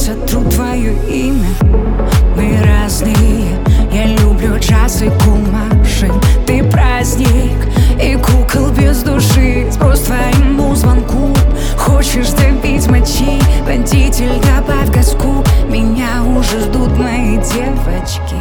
сотру твое имя. Мы разные, я люблю джаз и кул-машин. Ты праздник и кукол без души. Сброс твоему звонку. Хочешь добить мочи, водитель, добавь газку. Меня уже ждут мои девочки.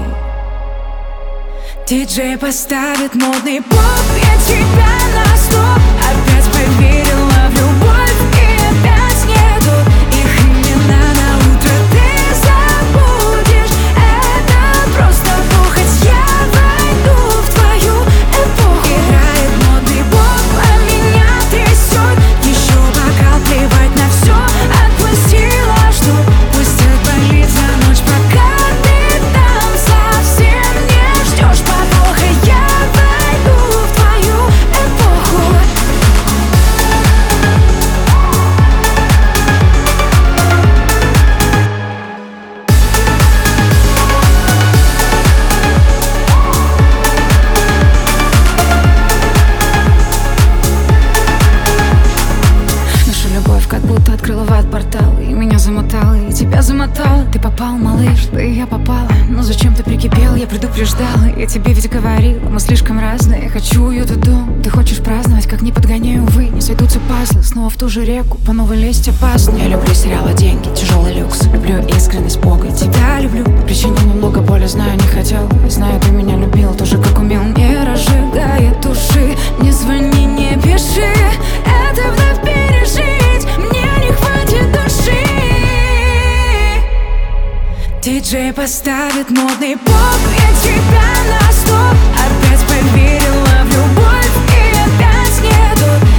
Диджей поставит модный поп, я тебя на стоп. Опять поверила в любовь и опять нету их имена. На утро ты забудешь, это просто похоть. Я войду в твою эпоху. Играет модный поп, а меня трясет. Еще бокал, плевать на все. Отпустила, что пусть отболит за ночь, пока ты там совсем не ждешь подвоха. Я войду в твою эпоху. Наша любовь как будто открыла в ад портал, и меня замотала, и тебя замотала. Ты попал, малыш, да и я попала. Но зачем ты прикипел, я предупреждала. Я тебе ведь говорила, мы слишком разные. Хочу уют и дом, ты хочешь праздновать. Как не подгоняю, увы, не сойдутся пазлы. Снова в ту же реку, по новой лезть опасно. Я люблю сериалы, деньги, тяжелый люкс. Люблю искренность Бога, тебя люблю. Причинил много боли, знаю, не хотел. Знаю, ты меня любил, тоже как умел. Не разжигая души, не звони, не пиши. Это вновь пережить, мне не хватит души. Диджей поставит модный поп, я тебя на стоп. Опять поверила в любовь и опять нету